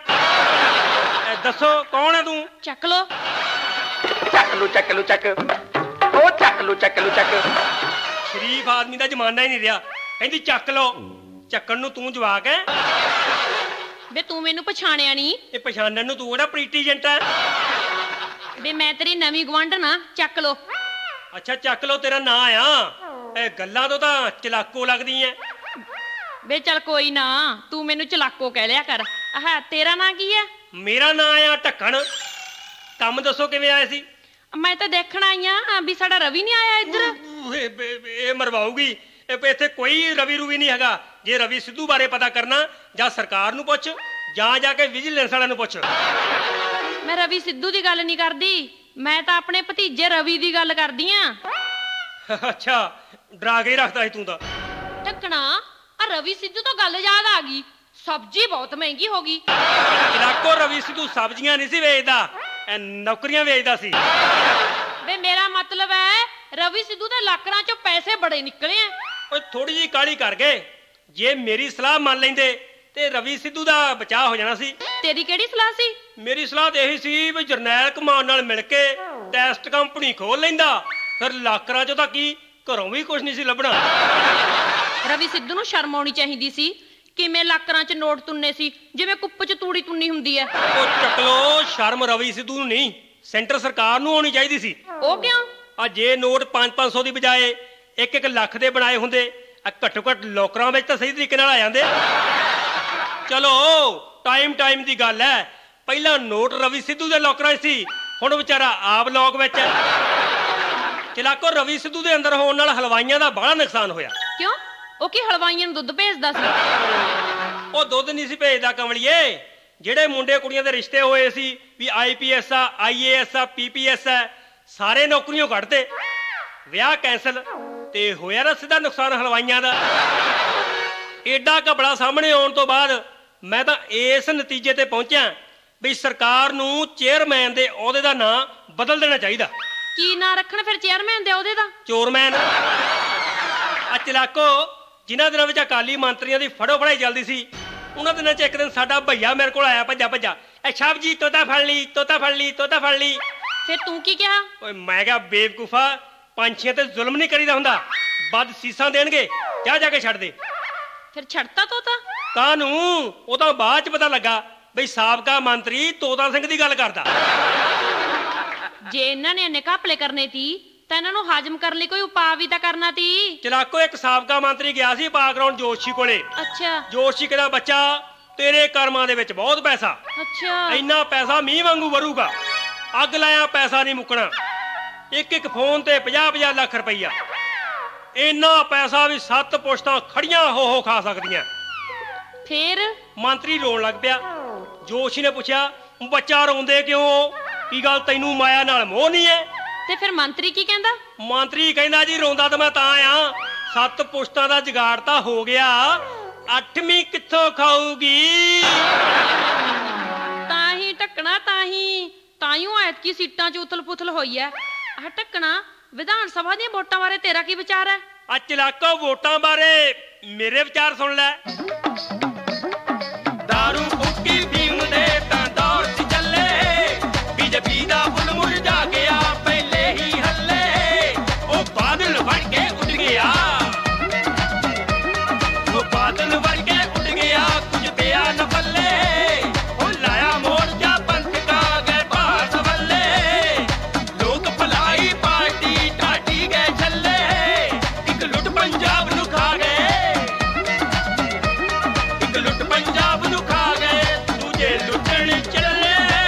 ਦੱਸੋ ਕੌਣ ਹੈ ਤੂੰ? ਚੱਕ ਲੋ। ਚੱਕ ਲੂ ਚੱਕ ਲੂ ਚੱਕ, ਉਹ ਚੱਕ ਲੂ ਚੱਕ ਲੂ ਚੱਕ। ਸ਼ਰੀਫ ਆਦਮੀ ਦਾ ਜ਼ਮਾਨਾ ਹੀ ਨਹੀਂ ਰਿਹਾ, ਕਹਿੰਦੀ ਚੱਕ ਲੋ। ਚੱਕਣ ਨੂੰ ਤੂੰ ਜਵਾਕ ਐ? ਵੇ ਤੂੰ ਮੈਨੂੰ ਪਛਾਣਿਆ ਨਹੀਂ? ਇਹ ਪਛਾਣਨ ਨੂੰ ਤੂੰ ਕਿਹੜਾ ਪ੍ਰੀਟੀਜੈਂਟ ਐ? ਵੇ ਮੈਂ ਤੇਰੀ ਨਵੀਂ ਗਵਾਂਢਣ ਆ, ਚੱਕ ਲੋ। ਅੱਛਾ ਚੱਕ ਲੋ ਤੇਰਾ ਨਾਂ ਆ। ਇਹ ਗੱਲਾਂ ਤੋਂ ਤਾਂ ਚਲਾਕੋ ਲੱਗਦੀ ਐ। ਵੇ ਚੱਲ ਕੋਈ ਨਾ, ਤੂੰ ਮੈਨੂੰ ਚਲਾਕੋ ਕਹਿ ਲਿਆ ਕਰ। ਆਹ ਤੇਰਾ ਨਾਂ ਕੀ ਹੈ? ਮੇਰਾ ਨਾਂ ਆ ਢੱਕਣ। ਕੰਮ ਦੱਸੋ ਕਿਵੇਂ ਆਏ ਸੀ? ਮੈਂ ਤਾਂ ਦੇਖਣ ਆਈ ਆ ਵੀ ਸਾਡਾ ਰਵੀ ਨਹੀਂ ਆਇਆ ਇੱਧਰ। ਇਹ ਮਰਵਾਊਗੀ। ਇੱਥੇ ਕੋਈ ਰਵੀ ਰੂਵੀ ਨਹੀਂ ਹੈਗਾ। ਜੇ ਰਵੀ ਸਿੱਧੂ ਬਾਰੇ ਪਤਾ ਕਰਨਾ, ਜਾਂ ਸਰਕਾਰ ਨੂੰ ਪੁੱਛ, ਜਾਂ ਜਾ ਕੇ ਵਿਜੀਲੈਂਸ ਵਾਲਿਆਂ ਨੂੰ ਪੁੱਛ। ਮੈਂ ਰਵੀ ਸਿੱਧੂ ਦੀ ਗੱਲ ਨਹੀਂ ਕਰਦੀ, ਮੈਂ ਤਾਂ ਆਪਣੇ ਭਤੀਜੇ ਰਵੀ ਦੀ ਗੱਲ ਕਰਦੀ ਆ। ਅੱਛਾ, ਡਰਾ ਕੇ ਰੱਖਦਾ ਸੀ ਤੂੰ ਤਾਂ। ਢੱਕਣਾ, ਆ ਰਵੀ ਸਿੱਧੂ ਤੋਂ ਗੱਲ ਯਾਦ ਆ ਗਈ, ਸਬਜ਼ੀ ਬਹੁਤ ਮਹਿੰਗੀ ਹੋ ਗਈ। ਇਲਾਕੋ ਰਵੀ ਸਿੱਧੂ ਸਬਜ਼ੀਆਂ ਨਹੀਂ ਸੀ ਵੇਚਦਾ, ਇਹ ਨੌਕਰੀਆਂ ਵੇਚਦਾ ਸੀ। ਵੇ ਮੇਰਾ ਮਤਲਬ ਹੈ ਰਵੀ ਸਿੱਧੂ ਦੇ ਲਾਕਰਾਂ ਚੋਂ ਪੈਸੇ ਬੜੇ ਨਿਕਲੇ ਆ। ਓਏ ਥੋੜੀ ਜਿਹੀ ਕਾਹਲੀ ਕਰ ਗਏ। ਜੇ ਮੇਰੀ ਸਲਾਹ ਮੰਨ ਲੈਂਦੇ ਤੇ ਰਵੀ ਸਿੱਧੂ ਦਾ ਬਚਾਅ ਹੋ ਜਾਣਾ ਸੀ। ਤੇਰੀ ਕਿਹੜੀ ਸਲਾਹ ਸੀ? ਮੇਰੀ ਸਲਾਹ ਤੇ ਇਹੀ ਸੀ ਵੀ ਜਰਨੈਲ ਕਮਾਨ ਨਾਲ ਮਿਲ ਕੇ ਟੈਸਟ ਕੰਪਨੀ ਖੋਲ ਲੈਂਦਾ, ਫਿਰ ਲਾਕਰਾਂ ਚੋਂ ਤਾਂ ਕੀ, ਘਰੋਂ ਵੀ ਕੁਝ ਨਹੀਂ ਸੀ ਲੱਭਣਾ। ਰਵੀ ਸਿੱਧੂ ਨੂੰ ਸ਼ਰਮ ਆਉਣੀ ਚਾਹੀਦੀ ਸੀ। ਕਿਵੇਂ ਲਾਕਰਾਂ 'ਚ ਨੋਟ ਤੁੰਨੇ ਸੀ, ਜਿਵੇਂ ਕੁੱਪ 'ਚ ਤੂੜੀ ਤੁੰਨੀ ਹੁੰਦੀ ਹੈ। ਉਹ ਚੱਕ ਲੋ, ਸ਼ਰਮ ਰਵੀ ਸਿੱਧੂ ਨੂੰ ਨਹੀਂ, ਸੈਂਟਰ ਸਰਕਾਰ ਨੂੰ ਆਉਣੀ ਚਾਹੀਦੀ ਸੀ। ਉਹ ਕਿਉਂ? ਆ ਜੇ ਨੋਟ 5-500 ਦੀ ਬਜਾਏ 1-1 ਲੱਖ ਦੇ ਬਣਾਏ ਹੁੰਦੇ, ਆ ਘੱਟੋ ਘੱਟ ਲੋਕਰਾਂ ਵਿੱਚ ਤਾਂ ਸਹੀ ਤਰੀਕੇ ਨਾਲ ਆ ਜਾਂਦੇ। ਚਲੋ ਟਾਈਮ ਦੀ ਗੱਲ ਹੈ। ਪਹਿਲਾਂ ਨੋਟ ਰਵੀ ਸਿੱਧੂ ਦੇ ਲੋਕਰਾਂ 'ਚ ਸੀ, ਹੁਣ ਵਿਚਾਰਾ ਆਪ ਲੋਕ ਵਿੱਚ। ਚਲਾਕੋ ਰਵੀ ਸਿੱਧੂ ਦੇ ਅੰਦਰ ਹੋਣ ਨਾਲ ਹਲਵਾਈਆਂ ਦਾ ਬੜਾ ਨੁਕਸਾਨ ਹੋਇਆ। ਕਿਉਂ? ਉਹ ਕੀ ਹਲਵਾਈਆਂ ਨੂੰ ਦੁੱਧ ਭੇਜਦਾ ਸੀ? ਉਹ ਦੁੱਧ ਨਹੀਂ ਸੀ ਭੇਜਦਾ ਕਮਲੀਏ। ਜਿਹੜੇ ਮੁੰਡੇ ਕੁੜੀਆਂ ਦੇ ਰਿਸ਼ਤੇ ਹੋਏ ਸੀ ਵੀ IPS ਆ, IAS ਆ, PPS ਆ, ਸਾਰੇ ਨੌਕਰੀਆਂ ਕੱਢਦੇ, ਵਿਆਹ ਕੈਂਸਲ, ਤੇ ਹੋਇਆ ਨਾ ਸਿੱਧਾ ਨੁਕਸਾਨ ਹਲਵਾਈਆਂ ਦਾ। ਏਡਾ ਘਪਲਾ ਸਾਹਮਣੇ ਆਉਣ ਤੋਂ ਬਾਅਦ ਮੈਂ ਤਾਂ ਇਸ ਨਤੀਜੇ ਤੇ ਪਹੁੰਚਿਆ ਵੀ ਸਰਕਾਰ ਨੂੰ ਚੇਅਰਮੈਨ ਦੇ ਅਹੁਦੇ ਦਾ ਨਾਂ ਬਦਲ ਦੇਣਾ ਚਾਹੀਦਾ। ਕੀ ਨਾਂ ਰੱਖਣ ਫਿਰ ਚੇਅਰਮੈਨ ਦੇ ਉਹਦੇ ਦਾ? ਚੋਰਮੈਨ। ਆ ਚਲਾਕੋ, ਜਿਨ੍ਹਾਂ ਦਿਨਾਂ ਵਿੱਚ ਅਕਾਲੀ ਮੰਤਰੀਆਂ ਦੀ ਫੜੋ ਫੜਾਈ ਚੱਲਦੀ ਸੀ, ਉਹਨਾਂ ਦਿਨਾਂ 'ਚ ਇੱਕ ਦਿਨ ਸਾਡਾ ਭਈਆ ਮੇਰੇ ਕੋਲ ਆਇਆ ਭੱਜਾ ਭੱਜਾ, ਐ ਸ਼ਾਬ ਜੀ ਤੋਤਾ ਫੜ ਲਈ, ਤੋਤਾ ਫੜ ਲਈ, ਤੋਤਾ ਫੜ ਲਈ। ਫਿਰ ਤੂੰ ਕੀ ਕਿਹਾ? ਓਏ ਮੈਂ ਕਿਹਾ ਬੇਵਕੂਫਾ, ਪੰਛੀਆਂ ਤੇ ਜ਼ੁਲਮ ਨਹੀਂ ਕਰੀਦਾ ਹੁੰਦਾ, ਵੱਧ ਸੀਸਾਂ ਦੇਣਗੇ, ਜਾ ਕੇ ਛੱਡ ਦੇ। ਫਿਰ ਛੱਡਤਾ ਤੋਤਾ? ਕਾਹਨੂੰ, ਉਹ ਤਾਂ ਬਾਅਦ 'ਚ ਪਤਾ ਲੱਗਾ ਬਈ ਸਾਬਕਾ ਮੰਤਰੀ ਤੋਤਾ ਸਿੰਘ ਦੀ ਗੱਲ ਕਰਦਾ। ਜੇ ਇਹਨਾਂ ਨੇ ਇੰਨੇ ਘਪਲੇ ਕਰਨੇ ਤੀ ਤਾਂ ਇਹਨਾਂ ਨੂੰ ਹਾਜ਼ਮ ਕਰਨ ਲਈ ਕੋਈ ਉਪਾਅ ਵੀ ਤਾਂ ਕਰਨਾ ਤੀ। ਚਲਾਕੋ, ਇੱਕ ਸਾਬਕਾ ਮੰਤਰੀ ਗਿਆ ਸੀ ਬਾਕਗਰਾਉਂਡ ਜੋਸ਼ੀ ਕੋਲੇ। ਅੱਛਾ ਜੋਸ਼ੀ ਕਹਿੰਦਾ, ਬੱਚਾ ਤੇਰੇ ਕਰਮਾਂ ਦੇ ਵਿੱਚ ਬਹੁਤ ਪੈਸਾ, ਅੱਛਾ। ਇੰਨਾ ਪੈਸਾ ਮੀਂਹ ਵਾਂਗੂ ਵਰੂਗਾ, ਅੱਗ ਲਾਇਆ ਪੈਸਾ ਨਹੀਂ ਮੁੱਕਣਾ। ਇੱਕ ਫੋਨ ਤੇ 50-50 ਲੱਖ ਰੁਪਈਆ, ਇੰਨਾ ਪੈਸਾ ਵੀ 7 ਪੁਸ਼ਤਾਂ ਖੜੀਆਂ ਹੋ ਖਾ ਸਕਦੀਆਂ। ਫਿਰ ਮੰਤਰੀ ਰੋਣ ਲੱਗ ਪਿਆ। ਜੋਸ਼ੀ ਨੇ ਪੁੱਛਿਆ, ਬੱਚਾ ਰੋਂਦੇ ਕਿਉਂ, ਕੀ ਗੱਲ ਤੈਨੂੰ ਮਾਇਆ ਨਾਲ ਮੋਹ ਨਹੀਂ ਹੈ? ਤੇ ਫਿਰ ਮੰਤਰੀ ਕੀ ਕਹਿੰਦਾ? ਮੰਤਰੀ ਕਹਿੰਦਾ, ਜੀ ਰੋਂਦਾ ਤਾਂ ਮੈਂ ਤਾਂ ਆ, 7 ਪੁਸ਼ਤਾਂ ਦਾ ਜੁਗਾੜ ਤਾਂ ਹੋ ਗਿਆ, 8ਵੀਂ ਕਿੱਥੋਂ ਖਾਊਗੀ? ਤਾਂ ਹੀ ਢੱਕਣਾ, ਤਾਈਓ ਐਤਕੀ ਸੀਟਾਂ 'ਚ ਉਥਲ-ਪੁਥਲ ਹੋਈ ਐ। ਆਹ ਢੱਕਣਾ, ਵਿਧਾਨ ਸਭਾ ਦੀਆਂ ਵੋਟਾਂ ਬਾਰੇ ਤੇਰਾ ਕੀ ਵਿਚਾਰ ਹੈ? ਆ ਚਲਾਕੋ, ਵੋਟਾਂ ਬਾਰੇ ਮੇਰੇ ਵਿਚਾਰ ਸੁਣ ਲੈ। ਦਾਰੂ ਉੱਕੀ ਭੀਮ ਦੇ ਤਾਂ ਦੌਰ 'ਚ ਚੱਲੇ, BJP ਦਾ ਫੁੱਲ ਮੁਰਝਾ ਗਿਆ ਪਹਿਲੇ ਹੀ ਹੱਲੇ, ਉਹ ਬਾਦਲ ਬਣ ਕੇ ਉੱਡ ਗਿਆ, ਉਹ ਬਾਦਲ ਬਣ ਕੇ ਉੱਡ ਗਿਆ, ਕੁਝ ਪਿਆ ਨਾ ਪੱਲੇ, ਉਹ ਲਾਇਆ ਮੋਰਚਾ ਪੰਥਕਾ ਗਏ ਬਾਸ ਵੱਲੇ, ਲੋਕ ਭਲਾਈ ਪਾਰਟੀ ਢਾਡੀ ਗਏ ਛੱਲੇ, ਇੱਕ ਲੁੱਟ ਪੰਜਾਬ ਨੂੰ ਖਾ ਗਏ, ਇੱਕ ਲੁੱਟ ਪੰਜਾਬ ਨੂੰ ਖਾ ਗਏ, ਦੂਜੇ ਲੁੱਟਣ ਚੱਲੇ।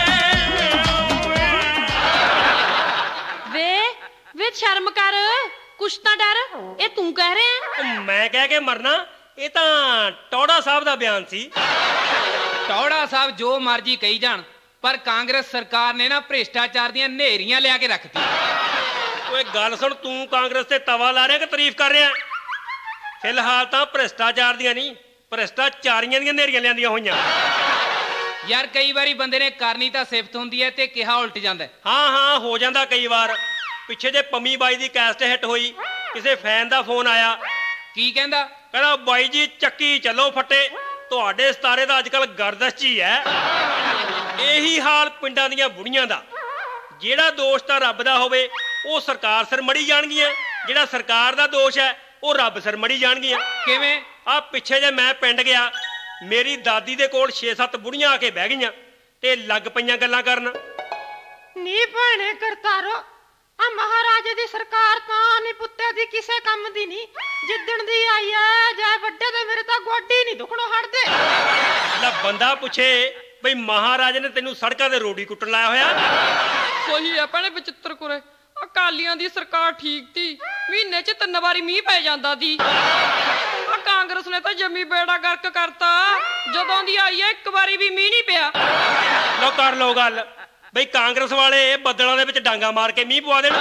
ਵੇ ਸ਼ਰਮ ਕਰ, ਕੁਛ ਤਾਂ ਡਰ। ਇਹ ਤੂੰ ਕਹਿ ਰਿਹਾ? ਮੈਂ ਕਹਿ ਕੇ ਮਰਨਾ? ਇਹ ਤਾਂ ਟੌੜਾ ਸਾਹਿਬ ਦਾ ਬਿਆਨ ਸੀ। ਟੌੜਾ ਸਾਹਿਬ ਜੋ ਮਰਜ਼ੀ ਕਹੀ ਜਾਣ, ਪਰ ਕਾਂਗਰਸ ਸਰਕਾਰ ਨੇ ਨਾ ਭ੍ਰਿਸ਼ਟਾਚਾਰ ਦੀਆਂ ਨੇਰੀਆਂ ਲਿਆ ਕੇ ਰੱਖਤੀ। ਓਏ ਗੱਲ ਸੁਣ, ਤੂੰ ਕਾਂਗਰਸ ਤੇ ਤਵਾ ਲਾ ਰਿਹਾ ਕਿ ਤਾਰੀਫ ਕਰ ਰਿਹਾ? ਫਿਲਹਾਲ ਤਾਂ ਭ੍ਰਿਸ਼ਟਾਚਾਰ ਦੀਆਂ ਨਹੀਂ, ਭ੍ਰਿਸ਼ਟਾਚਾਰੀਆਂ ਦੀਆਂ ਨੇਰੀਆਂ ਲਿਆਂਦੀਆਂ ਹੋਈਆਂ। ਯਾਰ ਕਈ ਵਾਰੀ ਬੰਦੇ ਨੇ ਕਰਨੀ ਤਾਂ ਸਿਫਤ ਹੁੰਦੀ ਹੈ ਤੇ ਕਿਹਾ ਉਲਟ ਜਾਂਦਾ। ਹਾਂ ਹੋ ਜਾਂਦਾ ਕਈ ਵਾਰ। ਪਿੱਛੇ ਜੇ ਪੰਮੀ ਬਾਈ ਦੀ ਕੈਸਟ ਹਿੱਟ ਹੋਈ, ਕਿਸੇ ਫੈਨ ਦਾ ਫੋਨ ਆਇਆ, ਕੀ ਕਹਿੰਦਾ? ਕਹਿੰਦਾ ਬਾਈ ਜੀ ਚੱਕੀ ਚੱਲੋ ਫੱਟੇ, ਤੁਹਾਡੇ ਸਤਾਰੇ ਦਾ ਅੱਜ ਕੱਲ ਗਰਦਸ਼ 'ਚ ਹੀ ਹੈ। ਇਹੀ ਹਾਲ ਪਿੰਡਾਂ ਦੀਆਂ ਬੁੜੀਆਂ ਦਾ। ਜਿਹੜਾ ਦੋਸ਼ ਤਾਂ ਰੱਬ ਦਾ ਹੋਵੇ ਉਹ ਸਰਕਾਰ ਸਿਰ ਮੜੀ ਜਾਣਗੀਆਂ, ਜਿਹੜਾ ਸਰਕਾਰ ਦਾ ਦੋਸ਼ ਹੈ ਉਹ ਰੱਬ ਸਿਰ ਮੜੀ ਜਾਣਗੀਆਂ। ਕਿਵੇਂ? ਆ ਪਿੱਛੇ ਜੇ ਮੈਂ ਪਿੰਡ ਗਿਆ, ਮੇਰੀ ਦਾਦੀ ਦੇ ਕੋਲ 6-7 ਬੁੜੀਆਂ ਆ ਕੇ ਬਹਿ ਗਈਆਂ ਤੇ ਲੱਗ ਪਈਆਂ ਗੱਲਾਂ ਕਰਨ। ਨੀ ਭੈਣੇ ਕਰਤਾਰੋ, ਆ ਮਹਾਰਾਜੇ ਦੀ ਸਰਕਾਰ ਤਾਂ ਨੀ ਪੁੱਤੇ ਦੀ ਕਿਸੇ ਕੰਮ ਦੀ ਨਹੀਂ। ਜਿੱਦਣ ਦੀ ਆਈ ਐ ਜੈ ਵੱਡੇ ਤੇ ਮੇਰੇ ਤਾਂ ਗੋਡੀ ਨਹੀਂ ਦੁਖਣੋਂ ਹਟਦੇ। ਲੈ ਬੰਦਾ ਪੁੱਛੇ ਬਈ ਮਹਾਰਾਜ ਨੇ ਤੈਨੂੰ ਸੜਕਾਂ ਤੇ ਰੋੜੀ ਕੁੱਟਣ ਲਾਇਆ ਹੋਇਆ। ਸਹੀ ਆ ਭੈਣੇ ਬਚਿੱਤਰ ਕੁਰੇ, ਅਕਾਲੀਆਂ ਦੀ ਸਰਕਾਰ ਠੀਕ ਤੀ, ਮਹੀਨੇ 'ਚ 3 ਵਾਰੀ ਮੀਂਹ ਪੈ ਜਾਂਦਾ ਦੀ। ਆ ਕਾਂਗਰਸ ਨੇ ਤਾਂ ਜੰਮੀ ਬੇੜਾ ਗਰਕ ਕਰਤਾ, ਜਦੋਂ ਦੀ ਆਈ ਐ 1 ਵਾਰੀ ਵੀ ਮੀਂਹ ਨਹੀਂ ਪਿਆ। ਲੋ ਕਰ ਲੋ ਗੱਲ ਬਈ ਕਾਂਗਰਸ ਵਾਲੇ ਬੱਦਲਾਂ ਦੇ ਵਿੱਚ ਡਾਂਗਾ ਮਾਰ ਕੇ ਮੀਂਹ ਪਵਾ ਦੇਣ।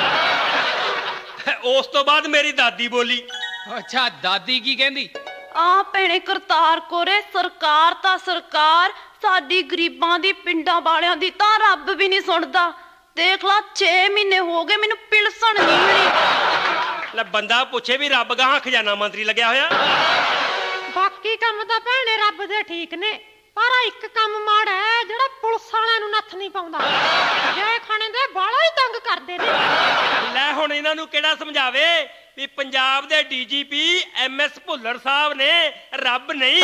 ਉਸ ਤੋਂ ਬਾਅਦ ਮੇਰੀ ਦਾਦੀ ਬੋਲੀ। ਅੱਛਾ, ਦਾਦੀ ਕੀ ਕਹਿੰਦੀ? ਆ ਭੈਣੇ ਕਰਤਾਰ ਕੋਰੇ, ਸਰਕਾਰ ਤਾਂ ਸਰਕਾਰ, ਸਾਡੀ ਗਰੀਬਾਂ ਦੀ, ਪਿੰਡਾਂ ਵਾਲਿਆਂ ਦੀ ਤਾਂ ਰੱਬ ਵੀ ਨਹੀਂ ਸੁਣਦਾ। ਦੇਖ ਲਾ 6 ਮਹੀਨੇ ਹੋ ਗਏ ਮੈਨੂੰ ਪਿਲਸਣ ਨਹੀਂ ਮਿਲੀ। ਲੈ ਬੰਦਾ ਪੁੱਛੇ ਵੀ ਰੱਬ ਗਾਹਾਂ ਖਜ਼ਾਨਾ ਮੰਤਰੀ ਲੱਗਿਆ ਹੋਇਆ। ਬਾਕੀ ਕੰਮ ਤਾਂ ਭੈਣੇ ਰੱਬ ਦੇ ਠੀਕ ਨੇ, ਪਰ ਇੱਕ ਕੰਮ ਮਾੜਾ ਹੈ ਜਿਹੜਾ ਪੁਲਿਸ ਵਾਲਿਆਂ ਨੂੰ ਨੱਥ ਨਹੀਂ ਪਾਉਂਦਾ। ਜੇ ਖਾਣੇ ਦੇ ਬਾਲਾ ਹੀ ਤੰਗ ਕਰਦੇ ਨੇ। ਲੈ ਹੁਣ ਇਹਨਾਂ ਨੂੰ ਕਿਹੜਾ ਸਮਝਾਵੇ ਵੀ ਪੰਜਾਬ ਦੇ ਡੀਜੀਪੀ MS ਭੁੱਲਰ ਸਾਹਿਬ ਨੇ ਰੱਬ ਨਹੀਂ।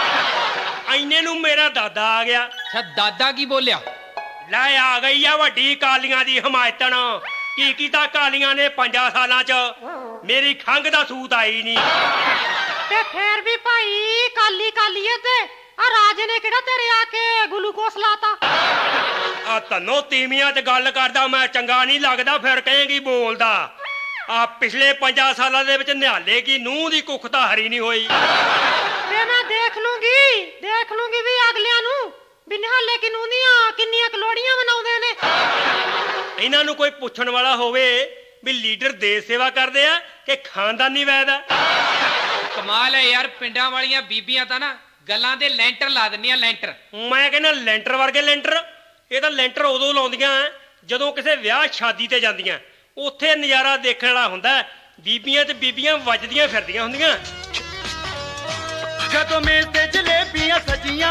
ਐਨੇ ਨੂੰ ਮੇਰਾ ਦਾਦਾ ਆ ਗਿਆ। ਅੱਛਾ, ਦਾਦਾ ਕੀ ਬੋਲਿਆ? ਲੈ ਆ ਗਈ ਆ ਵੱਡੀ ਕਾਲੀਆਂ ਦੀ ਹਮਾਇਤਣ। ਕੀ ਕੀਤਾ ਕਾਲੀਆਂ ਨੇ 5 ਸਾਲਾਂ 'ਚ? ਮੇਰੀ ਖੰਘ ਦਾ ਸੂਤ ਆਈ ਨਹੀਂ। ਤੇ ਫੇਰ ਵੀ ਭਾਈ ਕਾਲੀ ਕਾਲੀਏ ਤੇ ਆ ਰਾਜੇ ਨੇ ਕਿਹੜਾ ਤੇਰੇ ਆ ਕੇ ਗਲੂਕੋਸ ਲਾਤਾ? ਆ ਤਨੋ ਤੀਵੀਆਂ 'ਚ ਗੱਲ ਕਰਦਾ ਮੈਂ ਚੰਗਾ ਨਹੀਂ ਲੱਗਦਾ, ਫਿਰ ਕਹੇਗੀ ਬੋਲਦਾ। ਆ ਪਿਛਲੇ 5 ਸਾਲਾਂ ਦੇ ਵਿੱਚ ਨਿਹਾਲੇ ਕੀ ਨੂੰਹ ਦੀ ਕੁੱਖ ਤਾਂ ਹਰੀ ਨਹੀਂ ਹੋਈ। ਤੇ ਮੈਂ ਦੇਖ ਲੂੰਗੀ ਵੀ ਅਗਲਿਆਂ ਨੂੰ ਵੀ ਨਿਹਾਲੇ ਕਿ ਨੂੰ ਦੀਆਂ ਕਿੰਨੀਆਂ ਕਲੋੜੀਆਂ ਮਨਾਉਂਦੇ ਨੇ। ਇਹਨਾਂ ਨੂੰ ਕੋਈ ਪੁੱਛਣ ਵਾਲਾ ਹੋਵੇ ਵੀ ਲੀਡਰ ਦੇਸ਼ ਸੇਵਾ ਕਰਦੇ ਆ ਕਿ ਖਾਨਦਾਨੀ ਵੈਦ ਆ। ਕਮਾਲ ਹੈ ਯਾਰ, ਪਿੰਡਾਂ ਵਾਲੀਆਂ ਬੀਬੀਆਂ ਤਾਂ ਨਾ ਗੱਲਾਂ ਦੇ ਲੈਂਟਰ ਲਾ ਦਿੰਦੀਆਂ, ਲੈਂਟਰ। ਮੈਂ ਕਹਿੰਦਾ ਲੈਂਟਰ ਵਰਗੇ ਲੈਂਟਰ। ਇਹ ਤਾਂ ਲੈਂਟਰ ਉਦੋਂ ਲਾਉਂਦੀਆਂ ਜਦੋਂ ਕਿਸੇ ਵਿਆਹ ਸ਼ਾਦੀ ਤੇ ਜਾਂਦੀਆਂ, ਉੱਥੇ ਨਜ਼ਾਰਾ ਦੇਖਣ ਵਾਲਾ ਹੁੰਦਾ। ਬੀਬੀਆਂ ਤੇ ਬੀਬੀਆਂ ਵੱਜਦੀਆਂ ਫਿਰਦੀਆਂ ਹੁੰਦੀਆਂ। ਜਦੋਂ ਮੇਜ਼ ਤੇ ਜਲੇਬੀਆਂ ਸਜੀਆਂ,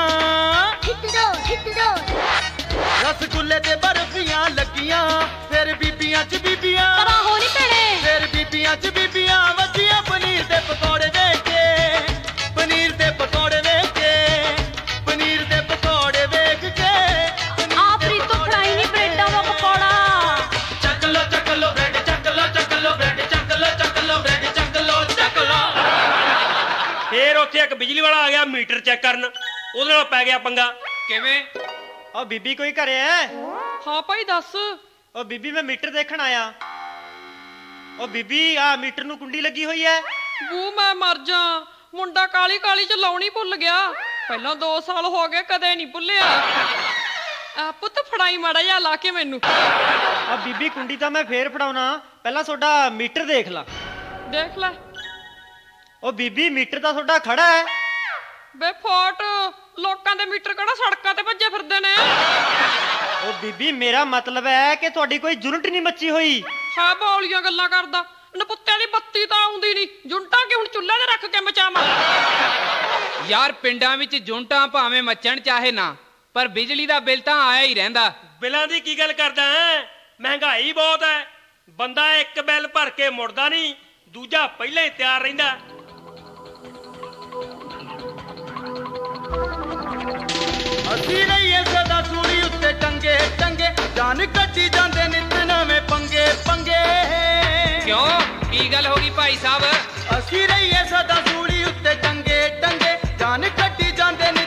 ਰਸਗੁੱਲੇ ਤੇ ਬਰਫੀਆਂ ਲੱਗੀਆਂ, ਫਿਰ ਬੀਬੀਆਂ 'ਚ ਬੀਬੀਆਂ, ਤਰਾ ਹੋ ਨੀ ਭੈਣੇ। ਫਿਰ ਬੀਬੀਆਂ 'ਚ ਬੀਬੀਆਂ ਵੱਜੀਆਂ ਪਨੀਰ ਦੇ ਪਕੌੜੇ ਵੇਖ ਕੇ, ਪਨੀਰ ਦੇ ਪਕੌੜੇ ਵੇਖ ਕੇ, ਪਨੀਰ ਦੇ ਪਕੌੜੇ ਵੇਖ ਕੇ। ਆ ਪ੍ਰੀਤੋ ਫਰਾਈ ਨੀ ਬ੍ਰੈਡਾਂ ਦਾ ਪਕੌੜਾ। ਚੱਕ ਲੋ ਬ੍ਰੈਡ, ਚੱਕ ਲੋ ਬ੍ਰੈਡ, ਚੱਕ ਲੋ ਬ੍ਰੈਡ, ਚੱਕ ਲੋ। ਫਿਰ ਉੱਥੇ ਇੱਕ ਬਿਜਲੀ ਵਾਲਾ ਆ ਗਿਆ ਮੀਟਰ ਚੈੱਕ ਕਰਨ, ਉਹਦੇ ਨਾਲ ਪੈ ਗਿਆ ਪੰਗਾ। ਕਿਵੇਂ? ਓ ਬੀਬੀ ਕੋਈ ਘਰੇ ਐ? ਹਾਂ ਭਾਈ ਦੱਸ। ਓ ਬੀਬੀ ਮੈਂ ਮੀਟਰ ਦੇਖਣ ਆਇਆ। ਓ ਬੀਬੀ ਆ ਮੀਟਰ ਨੂੰ ਕੁੰਡੀ ਲੱਗੀ ਹੋਈ ਐ। ਬੂ ਮੈਂ ਮਰ ਜਾ, ਮੁੰਡਾ ਕਾਲੀ ਕਾਲੀ 'ਚ ਲਾਉਣੀ ਭੁੱਲ ਗਿਆ। ਪਹਿਲਾਂ 2 ਸਾਲ ਹੋ ਗਏ ਕਦੇ ਨਹੀਂ ਭੁੱਲਿਆ। ਆ ਪੁੱਤ ਫੜਾਈ ਮਾੜਾ ਜਿਹਾ ਲਾ ਕੇ ਮੈਨੂੰ। ਆ ਬੀਬੀ ਕੁੰਡੀ ਤਾਂ ਮੈਂ ਫੇਰ ਫੜਾਉਣਾ, ਪਹਿਲਾਂ ਤੁਹਾਡਾ ਮੀਟਰ ਦੇਖ ਲਾ। ਦੇਖ ਲੈ। ਓ ਬੀਬੀ ਮੀਟਰ ਤਾਂ ਤੁਹਾਡਾ ਖੜਾ ਐ। ਬੇ ਫੋਟ, ਲੋਕਾਂ ਦੇ ਮੀਟਰ ਕਿਹੜਾ ਸੜਕਾਂ ਤੇ ਭੱਜੇ ਫਿਰਦੇ ਨੇ। ਓ ਬੀਬੀ ਮੇਰਾ ਮਤਲਬ ਹੈ ਕਿ ਤੁਹਾਡੀ ਕੋਈ ਯੂਨਿਟ ਨਹੀਂ ਮੱਚੀ ਹੋਈ। ਹਾਂ ਬੌਲੀਆਂ ਗੱਲਾਂ ਕਰਦਾ। ਨਪੁੱਤਿਆਂ ਦੀ ਬੱਤੀ ਤਾਂ ਆਉਂਦੀ ਨਹੀਂ, ਜੁੰਟਾਂ ਕਿ ਹੁਣ ਚੁੱਲ੍ਹੇ ਤੇ ਰੱਖ ਕੇ ਮਚਾਵਾਂ। ਯਾਰ ਪਿੰਡਾਂ ਵਿੱਚ ਜੁੰਟਾਂ ਭਾਵੇਂ ਮੱਚਣ ਚਾਹੇ ਨਾ, ਪਰ ਬਿਜਲੀ ਦਾ ਬਿੱਲ ਤਾਂ ਆਇਆ ਹੀ ਰਹਿੰਦਾ। ਬਿੱਲਾਂ ਦੀ ਕੀ ਗੱਲ ਕਰਦਾ ਹੈ? ਮਹਿੰਗਾਈ ਬਹੁਤ ਹੈ। ਬੰਦਾ ਇੱਕ ਬਿੱਲ ਭਰ ਕੇ ਮੁੜਦਾ ਨਹੀਂ, ਦੂਜਾ ਪਹਿਲਾਂ ਹੀ ਤਿਆਰ ਰਹਿੰਦਾ। ਅਸੀਂ ਰਹੀਏ ਸਦਾ ਸੂਲੀ ਉੱਤੇ ਟੰਗੇ ਟੰਗੇ, ਜਾਨ ਕੱਢੀ ਜਾਂਦੇ ਨਿਤ ਨਵੇਂ ਪੰਗੇ ਪੰਗੇ। ਕਿਉਂ, ਕੀ ਗੱਲ ਹੋ ਗਈ ਭਾਈ ਸਾਹਿਬ? ਅਸੀਂ ਰਹੀਏ ਸਦਾ ਸੂਲੀ ਉੱਤੇ ਟੰਗੇ ਟੰਗੇ, ਜਾਨ ਕੱਢੀ ਜਾਂਦੇ